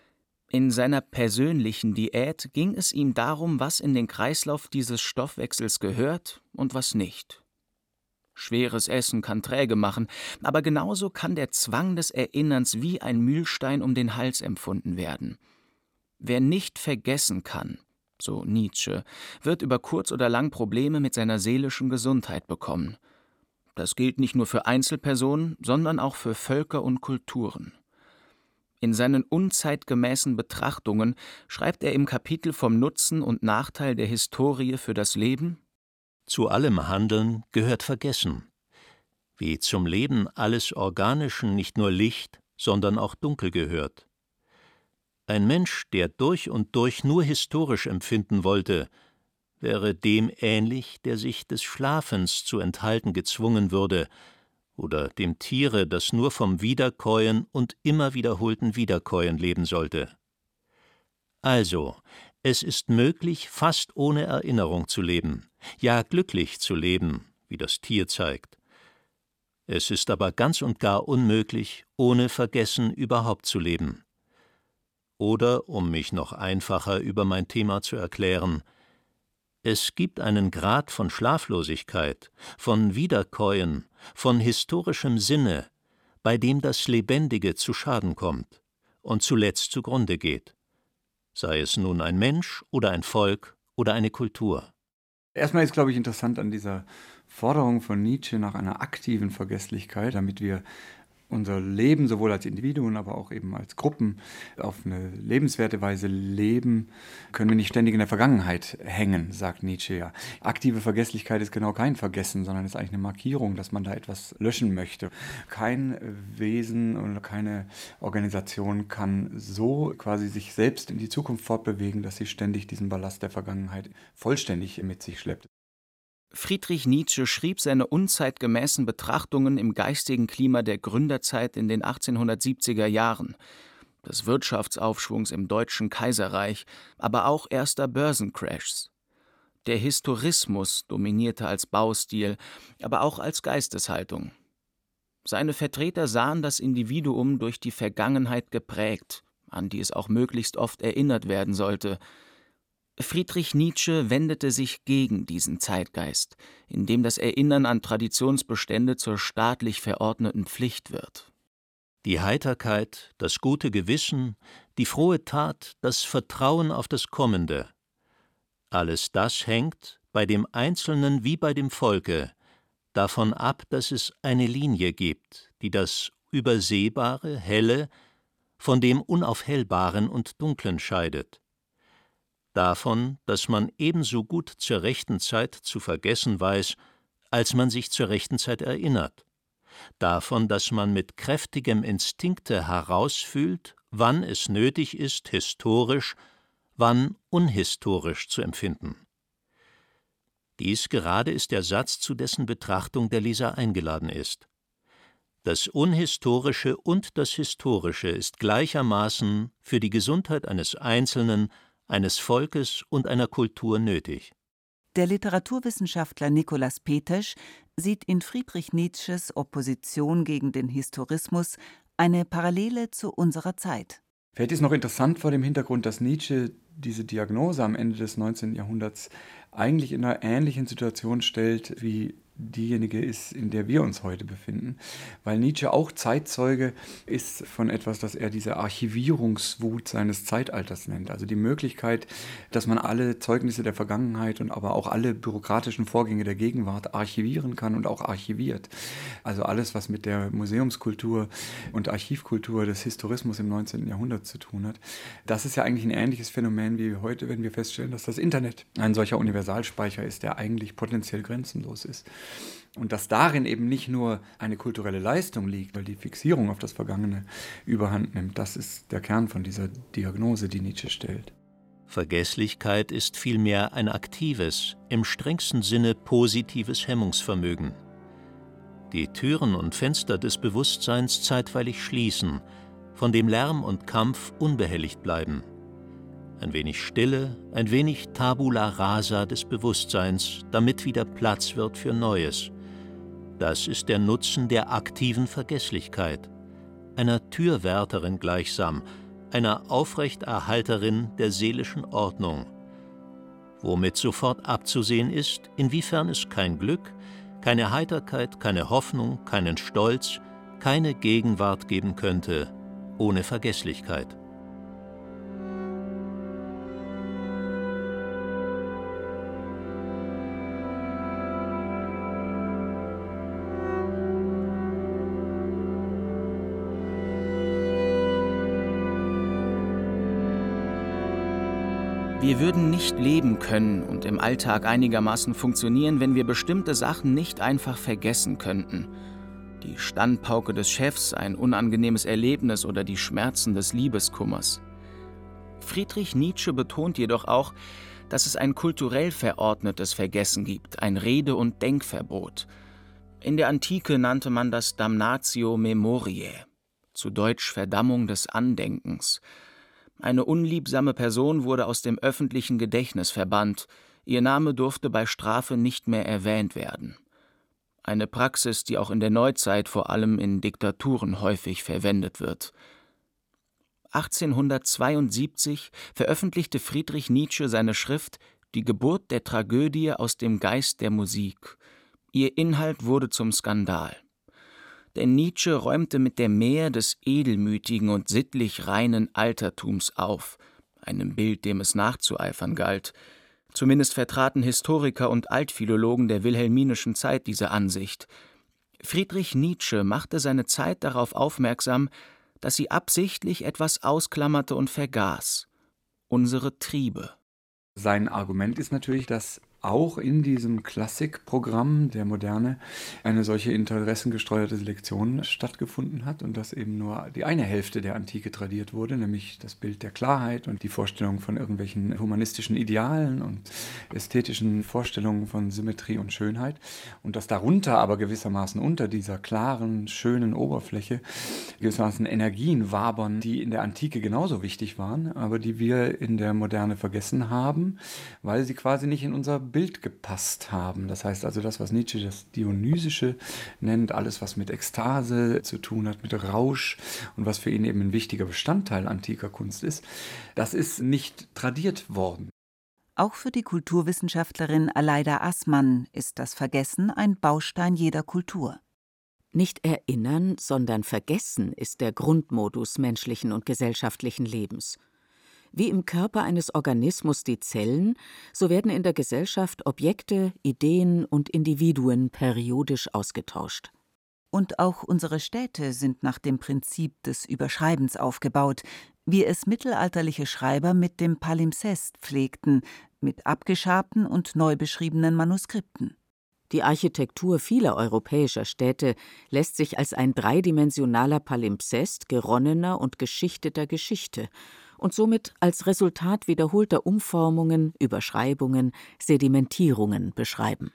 In seiner persönlichen Diät ging es ihm darum, was in den Kreislauf dieses Stoffwechsels gehört und was nicht. Schweres Essen kann träge machen, aber genauso kann der Zwang des Erinnerns wie ein Mühlstein um den Hals empfunden werden. Wer nicht vergessen kann, so Nietzsche, wird über kurz oder lang Probleme mit seiner seelischen Gesundheit bekommen. Das gilt nicht nur für Einzelpersonen, sondern auch für Völker und Kulturen. In seinen unzeitgemäßen Betrachtungen schreibt er im Kapitel vom Nutzen und Nachteil der Historie für das Leben: Zu allem Handeln gehört Vergessen. Wie zum Leben alles Organischen nicht nur Licht, sondern auch Dunkel gehört. Ein Mensch, der durch und durch nur historisch empfinden wollte, wäre dem ähnlich, der sich des Schlafens zu enthalten gezwungen würde, oder dem Tiere, das nur vom Wiederkäuen und immer wiederholten Wiederkäuen leben sollte. Also, es ist möglich, fast ohne Erinnerung zu leben, ja glücklich zu leben, wie das Tier zeigt. Es ist aber ganz und gar unmöglich, ohne Vergessen überhaupt zu leben. Oder, um mich noch einfacher über mein Thema zu erklären, es gibt einen Grad von Schlaflosigkeit, von Wiederkäuen, von historischem Sinne, bei dem das Lebendige zu Schaden kommt und zuletzt zugrunde geht, sei es nun ein Mensch oder ein Volk oder eine Kultur. Erstmal ist, glaube ich, interessant an dieser Forderung von Nietzsche nach einer aktiven Vergesslichkeit, damit wir unser Leben sowohl als Individuen, aber auch eben als Gruppen auf eine lebenswerte Weise leben, können wir nicht ständig in der Vergangenheit hängen, sagt Nietzsche ja. Aktive Vergesslichkeit ist genau kein Vergessen, sondern ist eigentlich eine Markierung, dass man da etwas löschen möchte. Kein Wesen oder keine Organisation kann so quasi sich selbst in die Zukunft fortbewegen, dass sie ständig diesen Ballast der Vergangenheit vollständig mit sich schleppt. Friedrich Nietzsche schrieb seine unzeitgemäßen Betrachtungen im geistigen Klima der Gründerzeit in den 1870er Jahren, des Wirtschaftsaufschwungs im Deutschen Kaiserreich, aber auch erster Börsencrashs. Der Historismus dominierte als Baustil, aber auch als Geisteshaltung. Seine Vertreter sahen das Individuum durch die Vergangenheit geprägt, an die es auch möglichst oft erinnert werden sollte. Friedrich Nietzsche wendete sich gegen diesen Zeitgeist, in dem das Erinnern an Traditionsbestände zur staatlich verordneten Pflicht wird. Die Heiterkeit, das gute Gewissen, die frohe Tat, das Vertrauen auf das Kommende. Alles das hängt, bei dem Einzelnen wie bei dem Volke, davon ab, dass es eine Linie gibt, die das Übersehbare, Helle, von dem Unaufhellbaren und Dunklen scheidet. Davon, dass man ebenso gut zur rechten Zeit zu vergessen weiß, als man sich zur rechten Zeit erinnert. Davon, dass man mit kräftigem Instinkte herausfühlt, wann es nötig ist, historisch, wann unhistorisch zu empfinden. Dies gerade ist der Satz, zu dessen Betrachtung der Leser eingeladen ist. Das Unhistorische und das Historische ist gleichermaßen für die Gesundheit eines Einzelnen, eines Volkes und einer Kultur nötig. Der Literaturwissenschaftler Nikolaus Petesch sieht in Friedrich Nietzsches Opposition gegen den Historismus eine Parallele zu unserer Zeit. Vielleicht ist noch interessant vor dem Hintergrund, dass Nietzsche diese Diagnose am Ende des 19. Jahrhunderts eigentlich in einer ähnlichen Situation stellt, wie diejenige ist, in der wir uns heute befinden, weil Nietzsche auch Zeitzeuge ist von etwas, das er diese Archivierungswut seines Zeitalters nennt. Also die Möglichkeit, dass man alle Zeugnisse der Vergangenheit und aber auch alle bürokratischen Vorgänge der Gegenwart archivieren kann und auch archiviert. Also alles, was mit der Museumskultur und Archivkultur des Historismus im 19. Jahrhundert zu tun hat. Das ist ja eigentlich ein ähnliches Phänomen wie heute, wenn wir feststellen, dass das Internet ein solcher Universalspeicher ist, der eigentlich potenziell grenzenlos ist. Und dass darin eben nicht nur eine kulturelle Leistung liegt, weil die Fixierung auf das Vergangene überhand nimmt, das ist der Kern von dieser Diagnose, die Nietzsche stellt. Vergesslichkeit ist vielmehr ein aktives, im strengsten Sinne positives Hemmungsvermögen. Die Türen und Fenster des Bewusstseins zeitweilig schließen, von dem Lärm und Kampf unbehelligt bleiben. Ein wenig Stille, ein wenig Tabula rasa des Bewusstseins, damit wieder Platz wird für Neues. Das ist der Nutzen der aktiven Vergesslichkeit, einer Türwärterin gleichsam, einer Aufrechterhalterin der seelischen Ordnung, womit sofort abzusehen ist, inwiefern es kein Glück, keine Heiterkeit, keine Hoffnung, keinen Stolz, keine Gegenwart geben könnte, ohne Vergesslichkeit. Wir würden nicht leben können und im Alltag einigermaßen funktionieren, wenn wir bestimmte Sachen nicht einfach vergessen könnten. Die Standpauke des Chefs, ein unangenehmes Erlebnis oder die Schmerzen des Liebeskummers. Friedrich Nietzsche betont jedoch auch, dass es ein kulturell verordnetes Vergessen gibt, ein Rede- und Denkverbot. In der Antike nannte man das Damnatio Memoriae, zu Deutsch Verdammung des Andenkens. Eine unliebsame Person wurde aus dem öffentlichen Gedächtnis verbannt, ihr Name durfte bei Strafe nicht mehr erwähnt werden. Eine Praxis, die auch in der Neuzeit vor allem in Diktaturen häufig verwendet wird. 1872 veröffentlichte Friedrich Nietzsche seine Schrift »Die Geburt der Tragödie aus dem Geist der Musik«. Ihr Inhalt wurde zum Skandal. Denn Nietzsche räumte mit der Mär des edelmütigen und sittlich reinen Altertums auf, einem Bild, dem es nachzueifern galt. Zumindest vertraten Historiker und Altphilologen der wilhelminischen Zeit diese Ansicht. Friedrich Nietzsche machte seine Zeit darauf aufmerksam, dass sie absichtlich etwas ausklammerte und vergaß: unsere Triebe. Sein Argument ist natürlich, dass auch in diesem Klassikprogramm der Moderne eine solche interessengesteuerte Selektion stattgefunden hat und dass eben nur die eine Hälfte der Antike tradiert wurde, nämlich das Bild der Klarheit und die Vorstellung von irgendwelchen humanistischen Idealen und ästhetischen Vorstellungen von Symmetrie und Schönheit, und dass darunter aber gewissermaßen unter dieser klaren, schönen Oberfläche gewissermaßen Energien wabern, die in der Antike genauso wichtig waren, aber die wir in der Moderne vergessen haben, weil sie quasi nicht in unser Bild gepasst haben. Das heißt also, das, was Nietzsche das Dionysische nennt, alles, was mit Ekstase zu tun hat, mit Rausch und was für ihn eben ein wichtiger Bestandteil antiker Kunst ist, das ist nicht tradiert worden. Auch für die Kulturwissenschaftlerin Aleida Assmann ist das Vergessen ein Baustein jeder Kultur. Nicht erinnern, sondern vergessen ist der Grundmodus menschlichen und gesellschaftlichen Lebens. Wie im Körper eines Organismus die Zellen, so werden in der Gesellschaft Objekte, Ideen und Individuen periodisch ausgetauscht. Und auch unsere Städte sind nach dem Prinzip des Überschreibens aufgebaut, wie es mittelalterliche Schreiber mit dem Palimpsest pflegten, mit abgeschabten und neu beschriebenen Manuskripten. Die Architektur vieler europäischer Städte lässt sich als ein dreidimensionaler Palimpsest geronnener und geschichteter Geschichte und somit als Resultat wiederholter Umformungen, Überschreibungen, Sedimentierungen beschreiben.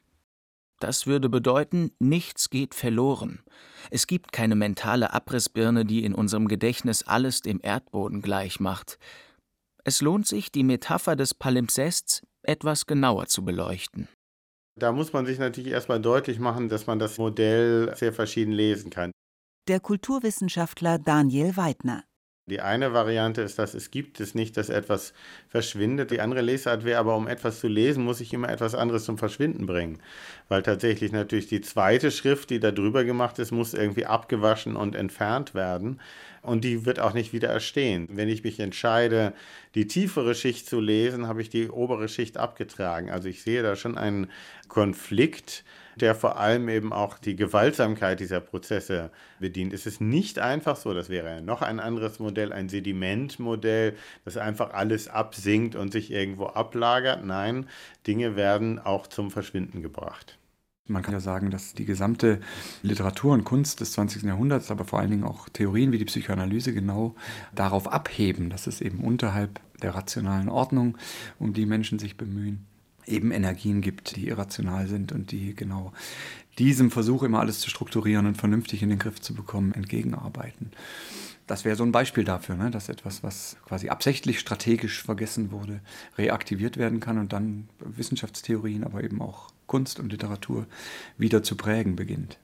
Das würde bedeuten, nichts geht verloren. Es gibt keine mentale Abrissbirne, die in unserem Gedächtnis alles dem Erdboden gleich macht. Es lohnt sich, die Metapher des Palimpsests etwas genauer zu beleuchten. Da muss man sich natürlich erstmal deutlich machen, dass man das Modell sehr verschieden lesen kann. Der Kulturwissenschaftler Daniel Weidner. Die eine Variante ist, dass es gibt es nicht, dass etwas verschwindet. Die andere Lesart wäre aber, um etwas zu lesen, muss ich immer etwas anderes zum Verschwinden bringen. Weil tatsächlich natürlich die zweite Schrift, die da drüber gemacht ist, muss irgendwie abgewaschen und entfernt werden. Und die wird auch nicht wieder erstehen. Wenn ich mich entscheide, die tiefere Schicht zu lesen, habe ich die obere Schicht abgetragen. Also ich sehe da schon einen Konflikt, der vor allem eben auch die Gewaltsamkeit dieser Prozesse bedient. Es ist nicht einfach so, das wäre ja noch ein anderes Modell, ein Sedimentmodell, das einfach alles absinkt und sich irgendwo ablagert. Nein, Dinge werden auch zum Verschwinden gebracht. Man kann ja sagen, dass die gesamte Literatur und Kunst des 20. Jahrhunderts, aber vor allen Dingen auch Theorien wie die Psychoanalyse genau darauf abheben, dass es eben unterhalb der rationalen Ordnung, um die Menschen sich bemühen, eben Energien gibt, die irrational sind und die genau diesem Versuch, immer alles zu strukturieren und vernünftig in den Griff zu bekommen, entgegenarbeiten. Das wäre so ein Beispiel dafür, ne, dass etwas, was quasi absichtlich strategisch vergessen wurde, reaktiviert werden kann und dann Wissenschaftstheorien, aber eben auch Kunst und Literatur wieder zu prägen beginnt.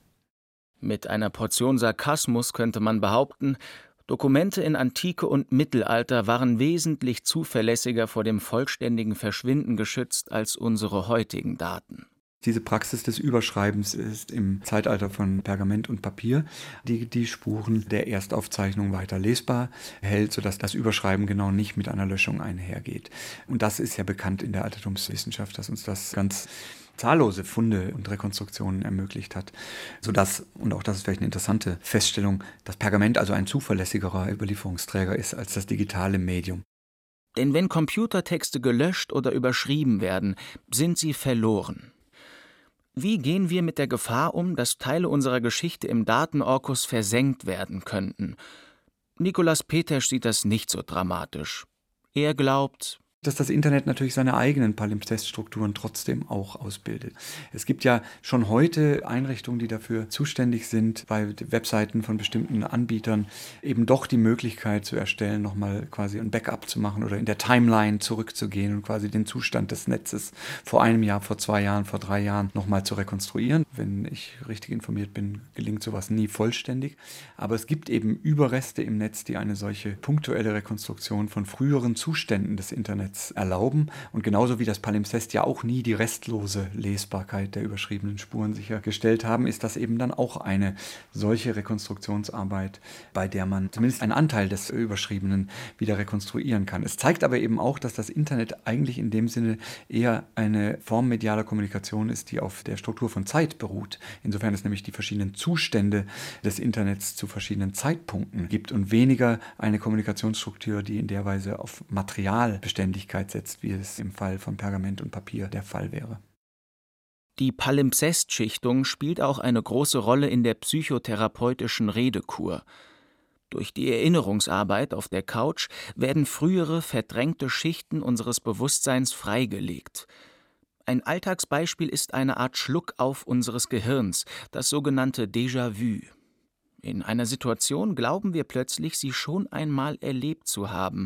Mit einer Portion Sarkasmus könnte man behaupten, Dokumente in Antike und Mittelalter waren wesentlich zuverlässiger vor dem vollständigen Verschwinden geschützt als unsere heutigen Daten. Diese Praxis des Überschreibens ist im Zeitalter von Pergament und Papier, die Spuren der Erstaufzeichnung weiter lesbar hält, sodass das Überschreiben genau nicht mit einer Löschung einhergeht. Und das ist ja bekannt in der Altertumswissenschaft, dass uns das ganz zahllose Funde und Rekonstruktionen ermöglicht hat, sodass, und auch das ist vielleicht eine interessante Feststellung, das Pergament also ein zuverlässigerer Überlieferungsträger ist als das digitale Medium. Denn wenn Computertexte gelöscht oder überschrieben werden, sind sie verloren. Wie gehen wir mit der Gefahr um, dass Teile unserer Geschichte im Datenorkus versenkt werden könnten? Nikolaus Petersch sieht das nicht so dramatisch. Er glaubt, dass das Internet natürlich seine eigenen Palimpseststrukturen trotzdem auch ausbildet. Es gibt ja schon heute Einrichtungen, die dafür zuständig sind, bei Webseiten von bestimmten Anbietern eben doch die Möglichkeit zu erstellen, nochmal quasi ein Backup zu machen oder in der Timeline zurückzugehen und quasi den Zustand des Netzes vor einem Jahr, vor 2 Jahren, vor 3 Jahren nochmal zu rekonstruieren. Wenn ich richtig informiert bin, gelingt sowas nie vollständig. Aber es gibt eben Überreste im Netz, die eine solche punktuelle Rekonstruktion von früheren Zuständen des Internets erlauben. Und genauso wie das Palimpsest ja auch nie die restlose Lesbarkeit der überschriebenen Spuren sichergestellt haben, ist das eben dann auch eine solche Rekonstruktionsarbeit, bei der man zumindest einen Anteil des Überschriebenen wieder rekonstruieren kann. Es zeigt aber eben auch, dass das Internet eigentlich in dem Sinne eher eine Form medialer Kommunikation ist, die auf der Struktur von Zeit beruht. Insofern es nämlich die verschiedenen Zustände des Internets zu verschiedenen Zeitpunkten gibt und weniger eine Kommunikationsstruktur, die in der Weise auf Materialbeständigkeit setzt, wie es im Fall von Pergament und Papier der Fall wäre. Die Palimpsestschichtung spielt auch eine große Rolle in der psychotherapeutischen Redekur. Durch die Erinnerungsarbeit auf der Couch werden frühere, verdrängte Schichten unseres Bewusstseins freigelegt. Ein Alltagsbeispiel ist eine Art Schluckauf unseres Gehirns, das sogenannte Déjà-vu. In einer Situation glauben wir plötzlich, sie schon einmal erlebt zu haben.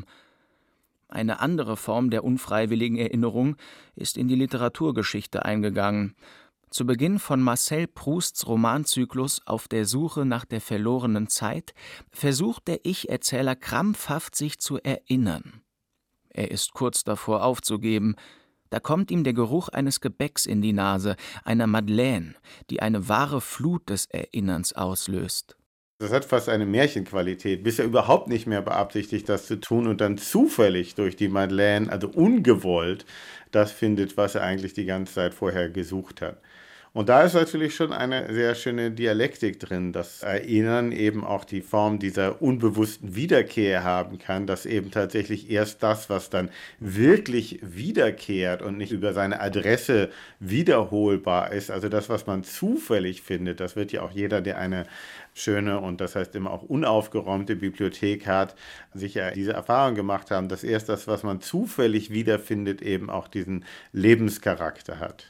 Eine andere Form der unfreiwilligen Erinnerung ist in die Literaturgeschichte eingegangen. Zu Beginn von Marcel Prousts Romanzyklus Auf der Suche nach der verlorenen Zeit versucht der Ich-Erzähler krampfhaft, sich zu erinnern. Er ist kurz davor aufzugeben. Da kommt ihm der Geruch eines Gebäcks in die Nase, einer Madeleine, die eine wahre Flut des Erinnerns auslöst. Das hat fast eine Märchenqualität, bis er überhaupt nicht mehr beabsichtigt, das zu tun und dann zufällig durch die Madeleine, also ungewollt, das findet, was er eigentlich die ganze Zeit vorher gesucht hat. Und da ist natürlich schon eine sehr schöne Dialektik drin, dass Erinnern eben auch die Form dieser unbewussten Wiederkehr haben kann, dass eben tatsächlich erst das, was dann wirklich wiederkehrt und nicht über seine Adresse wiederholbar ist, also das, was man zufällig findet, das wird ja auch jeder, der eine schöne und das heißt immer auch unaufgeräumte Bibliothek hat, sicher diese Erfahrung gemacht haben, dass erst das, was man zufällig wiederfindet, eben auch diesen Lebenscharakter hat.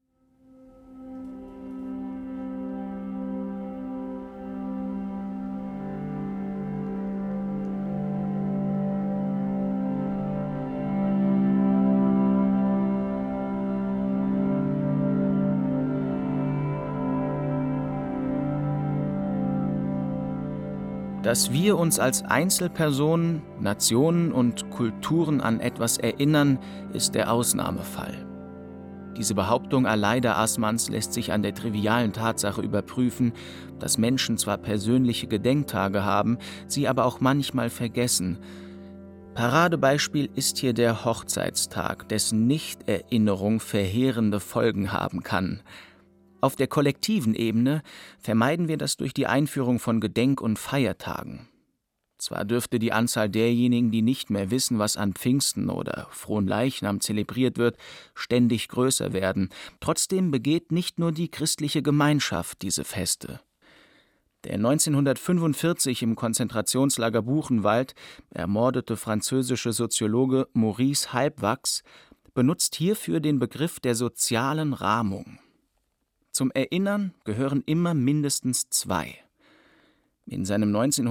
Dass wir uns als Einzelpersonen, Nationen und Kulturen an etwas erinnern, ist der Ausnahmefall. Diese Behauptung Aleida Assmanns lässt sich an der trivialen Tatsache überprüfen, dass Menschen zwar persönliche Gedenktage haben, sie aber auch manchmal vergessen. Paradebeispiel ist hier der Hochzeitstag, dessen Nichterinnerung verheerende Folgen haben kann. Auf der kollektiven Ebene vermeiden wir das durch die Einführung von Gedenk- und Feiertagen. Zwar dürfte die Anzahl derjenigen, die nicht mehr wissen, was an Pfingsten oder Fronleichnam zelebriert wird, ständig größer werden. Trotzdem begeht nicht nur die christliche Gemeinschaft diese Feste. Der 1945 im Konzentrationslager Buchenwald ermordete französische Soziologe Maurice Halbwachs benutzt hierfür den Begriff der sozialen Rahmung. Zum Erinnern gehören immer mindestens 2. In seinem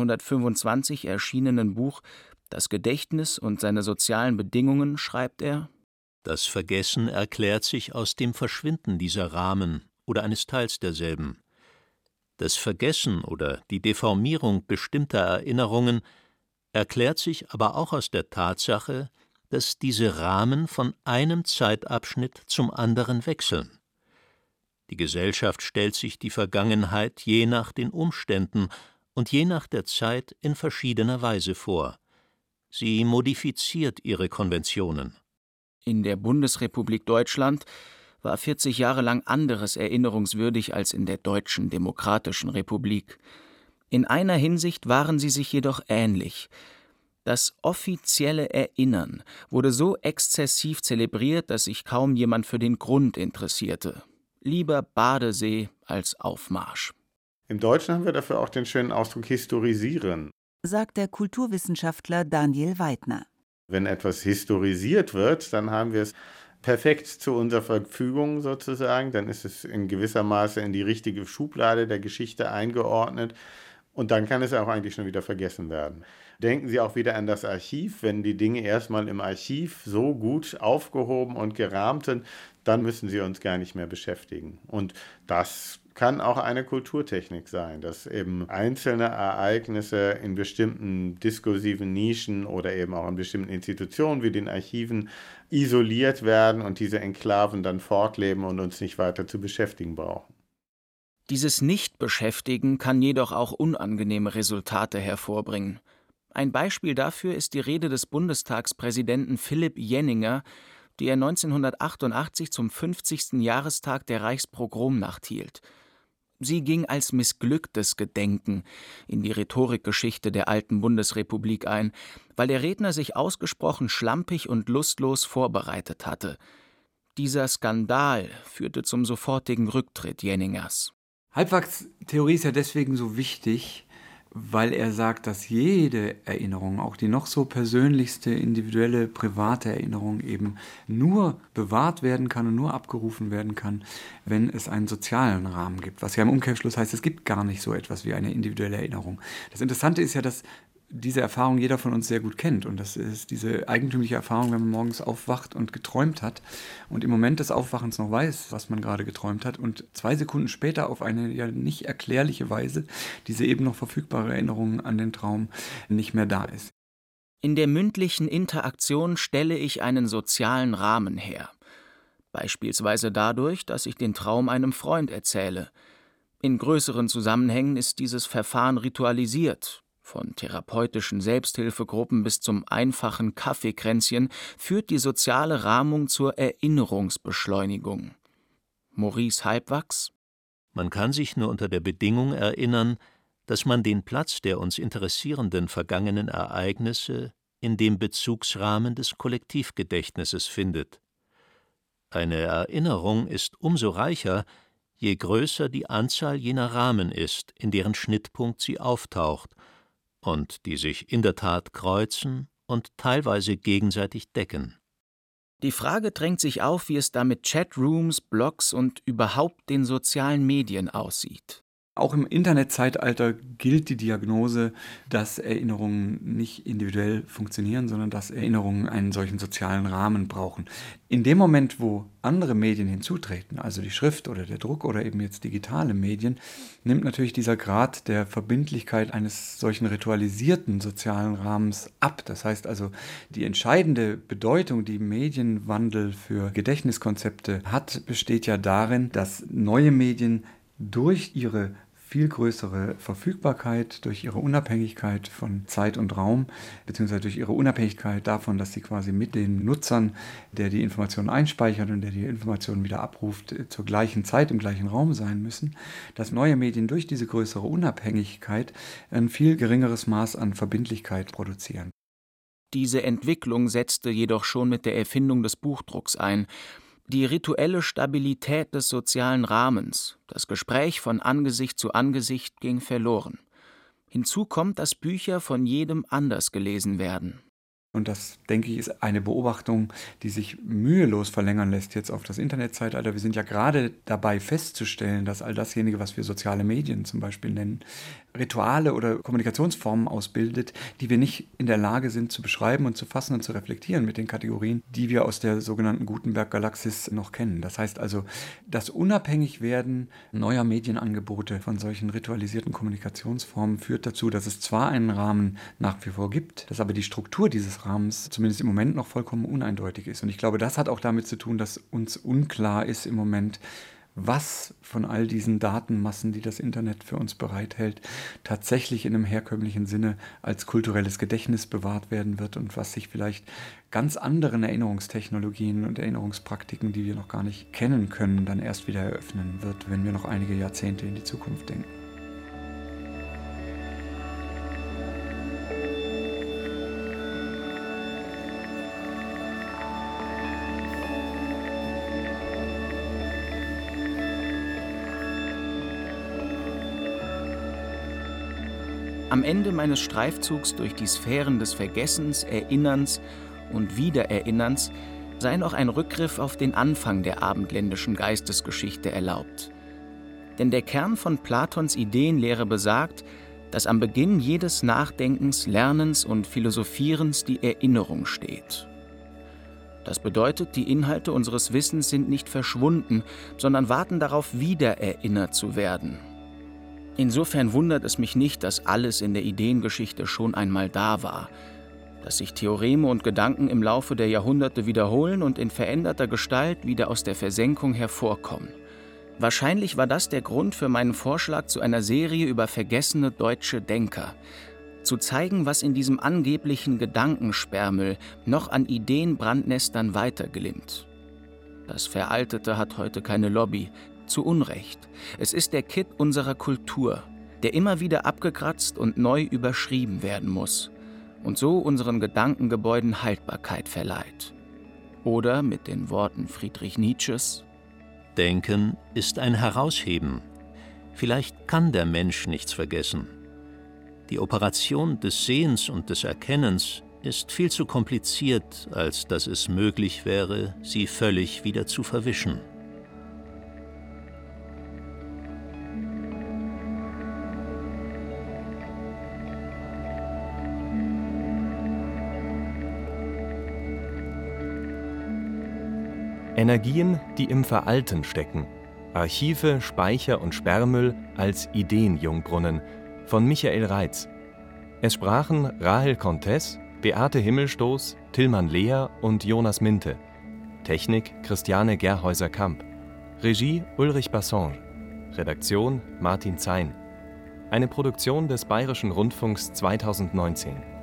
1925 erschienenen Buch »Das Gedächtnis und seine sozialen Bedingungen« schreibt er: Das Vergessen erklärt sich aus dem Verschwinden dieser Rahmen oder eines Teils derselben. Das Vergessen oder die Deformierung bestimmter Erinnerungen erklärt sich aber auch aus der Tatsache, dass diese Rahmen von einem Zeitabschnitt zum anderen wechseln. Die Gesellschaft stellt sich die Vergangenheit je nach den Umständen und je nach der Zeit in verschiedener Weise vor. Sie modifiziert ihre Konventionen. In der Bundesrepublik Deutschland war 40 Jahre lang anderes erinnerungswürdig als in der Deutschen Demokratischen Republik. In einer Hinsicht waren sie sich jedoch ähnlich. Das offizielle Erinnern wurde so exzessiv zelebriert, dass sich kaum jemand für den Grund interessierte. Lieber Badesee als Aufmarsch. Im Deutschen haben wir dafür auch den schönen Ausdruck historisieren, sagt der Kulturwissenschaftler Daniel Weidner. Wenn etwas historisiert wird, dann haben wir es perfekt zu unserer Verfügung sozusagen. Dann ist es in gewisser Maße in die richtige Schublade der Geschichte eingeordnet. Und dann kann es auch eigentlich schon wieder vergessen werden. Denken Sie auch wieder an das Archiv. Wenn die Dinge erstmal im Archiv so gut aufgehoben und gerahmt sind, dann müssen sie uns gar nicht mehr beschäftigen. Und das kann auch eine Kulturtechnik sein, dass eben einzelne Ereignisse in bestimmten diskursiven Nischen oder eben auch in bestimmten Institutionen wie den Archiven isoliert werden und diese Enklaven dann fortleben und uns nicht weiter zu beschäftigen brauchen. Dieses Nichtbeschäftigen kann jedoch auch unangenehme Resultate hervorbringen. Ein Beispiel dafür ist die Rede des Bundestagspräsidenten Philipp Jenninger, die er 1988 zum 50. Jahrestag der Reichspogromnacht hielt. Sie ging als missglücktes Gedenken in die Rhetorikgeschichte der alten Bundesrepublik ein, weil der Redner sich ausgesprochen schlampig und lustlos vorbereitet hatte. Dieser Skandal führte zum sofortigen Rücktritt Jenningers. Halbwachstheorie ist ja deswegen so wichtig, weil er sagt, dass jede Erinnerung, auch die noch so persönlichste, individuelle, private Erinnerung eben nur bewahrt werden kann und nur abgerufen werden kann, wenn es einen sozialen Rahmen gibt. Was ja im Umkehrschluss heißt, es gibt gar nicht so etwas wie eine individuelle Erinnerung. Das Interessante ist ja, dass diese Erfahrung jeder von uns sehr gut kennt. Und das ist diese eigentümliche Erfahrung, wenn man morgens aufwacht und geträumt hat und im Moment des Aufwachens noch weiß, was man gerade geträumt hat und 2 Sekunden später auf eine ja nicht erklärliche Weise diese eben noch verfügbare Erinnerung an den Traum nicht mehr da ist. In der mündlichen Interaktion stelle ich einen sozialen Rahmen her. Beispielsweise dadurch, dass ich den Traum einem Freund erzähle. In größeren Zusammenhängen ist dieses Verfahren ritualisiert. Von therapeutischen Selbsthilfegruppen bis zum einfachen Kaffeekränzchen führt die soziale Rahmung zur Erinnerungsbeschleunigung. Maurice Halbwachs: Man kann sich nur unter der Bedingung erinnern, dass man den Platz der uns interessierenden vergangenen Ereignisse in dem Bezugsrahmen des Kollektivgedächtnisses findet. Eine Erinnerung ist umso reicher, je größer die Anzahl jener Rahmen ist, in deren Schnittpunkt sie auftaucht, und die sich in der Tat kreuzen und teilweise gegenseitig decken. Die Frage drängt sich auf, wie es da mit Chatrooms, Blogs und überhaupt den sozialen Medien aussieht. Auch im Internetzeitalter gilt die Diagnose, dass Erinnerungen nicht individuell funktionieren, sondern dass Erinnerungen einen solchen sozialen Rahmen brauchen. In dem Moment, wo andere Medien hinzutreten, also die Schrift oder der Druck oder eben jetzt digitale Medien, nimmt natürlich dieser Grad der Verbindlichkeit eines solchen ritualisierten sozialen Rahmens ab. Das heißt also, die entscheidende Bedeutung, die Medienwandel für Gedächtniskonzepte hat, besteht ja darin, dass neue Medien durch ihre viel größere Verfügbarkeit, durch ihre Unabhängigkeit von Zeit und Raum, beziehungsweise durch ihre Unabhängigkeit davon, dass sie quasi mit den Nutzern, der die Informationen einspeichert und der die Informationen wieder abruft, zur gleichen Zeit im gleichen Raum sein müssen, dass neue Medien durch diese größere Unabhängigkeit ein viel geringeres Maß an Verbindlichkeit produzieren. Diese Entwicklung setzte jedoch schon mit der Erfindung des Buchdrucks ein. Die rituelle Stabilität des sozialen Rahmens, das Gespräch von Angesicht zu Angesicht ging verloren. Hinzu kommt, dass Bücher von jedem anders gelesen werden. Und das, denke ich, ist eine Beobachtung, die sich mühelos verlängern lässt jetzt auf das Internetzeitalter. Wir sind ja gerade dabei festzustellen, dass all dasjenige, was wir soziale Medien zum Beispiel nennen, Rituale oder Kommunikationsformen ausbildet, die wir nicht in der Lage sind zu beschreiben und zu fassen und zu reflektieren mit den Kategorien, die wir aus der sogenannten Gutenberg-Galaxis noch kennen. Das heißt also, das Unabhängigwerden neuer Medienangebote von solchen ritualisierten Kommunikationsformen führt dazu, dass es zwar einen Rahmen nach wie vor gibt, dass aber die Struktur dieses Rahmens zumindest im Moment noch vollkommen uneindeutig ist. Und ich glaube, das hat auch damit zu tun, dass uns unklar ist im Moment, was von all diesen Datenmassen, die das Internet für uns bereithält, tatsächlich in einem herkömmlichen Sinne als kulturelles Gedächtnis bewahrt werden wird und was sich vielleicht ganz anderen Erinnerungstechnologien und Erinnerungspraktiken, die wir noch gar nicht kennen können, dann erst wieder eröffnen wird, wenn wir noch einige Jahrzehnte in die Zukunft denken. Am Ende meines Streifzugs durch die Sphären des Vergessens, Erinnerns und Wiedererinnerns sei noch ein Rückgriff auf den Anfang der abendländischen Geistesgeschichte erlaubt. Denn der Kern von Platons Ideenlehre besagt, dass am Beginn jedes Nachdenkens, Lernens und Philosophierens die Erinnerung steht. Das bedeutet, die Inhalte unseres Wissens sind nicht verschwunden, sondern warten darauf, wiedererinnert zu werden. Insofern wundert es mich nicht, dass alles in der Ideengeschichte schon einmal da war, dass sich Theoreme und Gedanken im Laufe der Jahrhunderte wiederholen und in veränderter Gestalt wieder aus der Versenkung hervorkommen. Wahrscheinlich war das der Grund für meinen Vorschlag zu einer Serie über vergessene deutsche Denker. Zu zeigen, was in diesem angeblichen Gedankensperrmüll noch an Ideenbrandnestern weiterglimmt. Das Veraltete hat heute keine Lobby, zu Unrecht. Es ist der Kitt unserer Kultur, der immer wieder abgekratzt und neu überschrieben werden muss und so unseren Gedankengebäuden Haltbarkeit verleiht. Oder mit den Worten Friedrich Nietzsches: Denken ist ein Herausheben. Vielleicht kann der Mensch nichts vergessen. Die Operation des Sehens und des Erkennens ist viel zu kompliziert, als dass es möglich wäre, sie völlig wieder zu verwischen. Energien, die im Veralten stecken. Archive, Speicher und Sperrmüll als Ideenjungbrunnen von Michael Reitz. Es sprachen Rahel Contes, Beate Himmelstoß, Tilman Lehr und Jonas Minte. Technik Christiane Gerhäuser-Kamp. Regie Ulrich Bassange. Redaktion Martin Zein. Eine Produktion des Bayerischen Rundfunks 2019.